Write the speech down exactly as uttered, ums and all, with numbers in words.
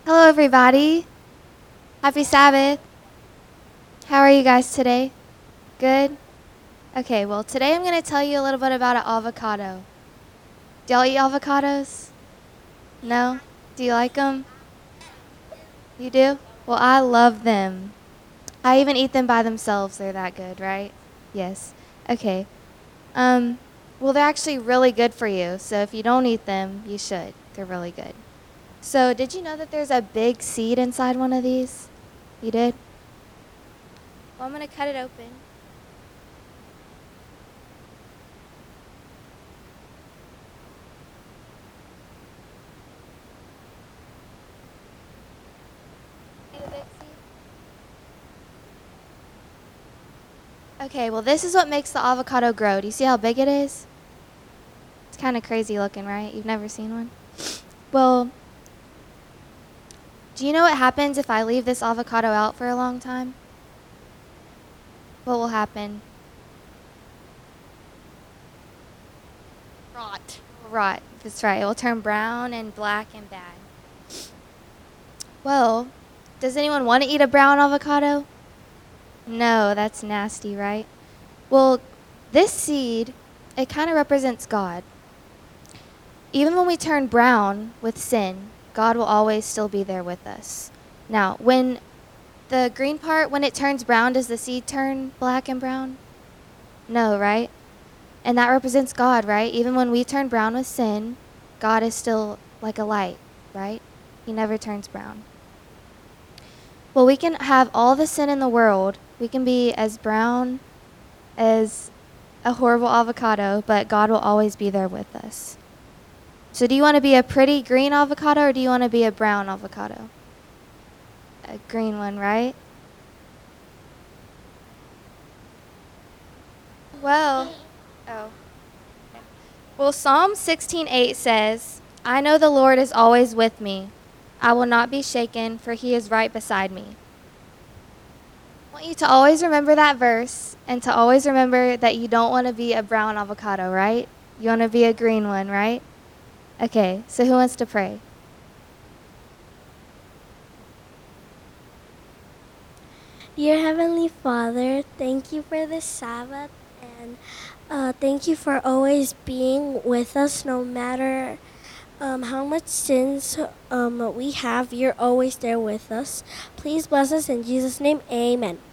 Hello, everybody. Happy Sabbath. How are you guys today? Good? Okay, well, today I'm going to tell you a little bit about an avocado. Do y'all eat avocados? No? Do you like them? You do? Well, I love them. I even eat them by themselves. They're that good, right? Yes. Okay. Um, well, they're actually really good for you. So if you don't eat them, you should. They're really good. So did you know that there's a big seed inside one of these? You did? Well, I'm going to cut it open. See the big seed? Okay, well, this is what makes the avocado grow. Do you see how big it is? It's kind of crazy looking, right? You've never seen one? Well, do you know what happens if I leave this avocado out for a long time? What will happen? Rot. Rot. That's right. It will turn brown and black and bad. Well, does anyone want to eat a brown avocado? No, that's nasty, right? Well, this seed, it kind of represents God. Even when we turn brown with sin, God will always still be there with us. Now, when the green part, when it turns brown, does the seed turn black and brown? No, right? And that represents God, right? Even when we turn brown with sin, God is still like a light, right? He never turns brown. Well, we can have all the sin in the world. We can be as brown as a horrible avocado, but God will always be there with us. So do you want to be a pretty green avocado or do you want to be a brown avocado? A green one, right? Well, oh. Well, Psalm sixteen eight says, I know the Lord is always with me. I will not be shaken, for he is right beside me. I want you to always remember that verse and to always remember that you don't want to be a brown avocado, right? You want to be a green one, right? Okay, so who wants to pray? Dear Heavenly Father, thank you for this Sabbath and uh, thank you for always being with us no matter um, how much sins um, we have. You're always there with us. Please bless us in Jesus' name. Amen.